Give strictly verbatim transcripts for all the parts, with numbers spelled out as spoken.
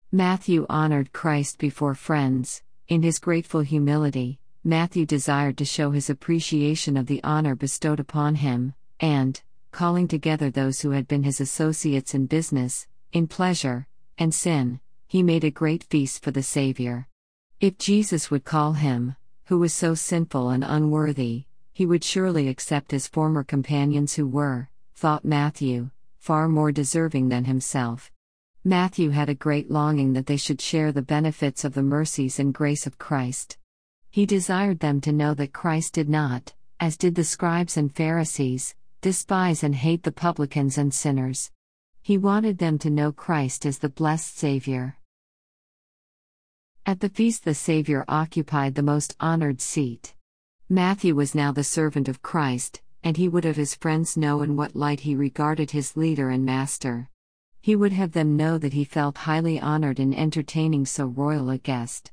Matthew honored Christ before friends. In his grateful humility, Matthew desired to show his appreciation of the honor bestowed upon him, and, calling together those who had been his associates in business, in pleasure, and sin, he made a great feast for the Savior. If Jesus would call him, who was so sinful and unworthy, he would surely accept his former companions who were, thought Matthew, far more deserving than himself. Matthew had a great longing that they should share the benefits of the mercies and grace of Christ. He desired them to know that Christ did not, as did the scribes and Pharisees, despise and hate the publicans and sinners. He wanted them to know Christ as the blessed Savior. At the feast, the Savior occupied the most honored seat. Matthew was now the servant of Christ, and he would have his friends know in what light he regarded his leader and master. He would have them know that he felt highly honored in entertaining so royal a guest.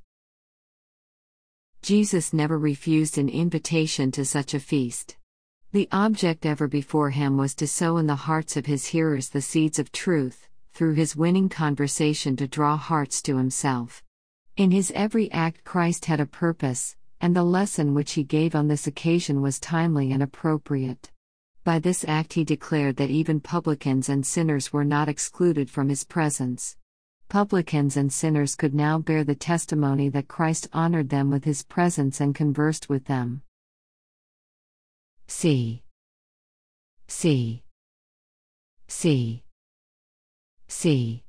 Jesus never refused an invitation to such a feast. The object ever before him was to sow in the hearts of his hearers the seeds of truth, through his winning conversation to draw hearts to himself. In his every act Christ had a purpose, and the lesson which he gave on this occasion was timely and appropriate. By this act he declared that even publicans and sinners were not excluded from his presence. Publicans and sinners could now bear the testimony that Christ honored them with his presence and conversed with them. See. See. See. See.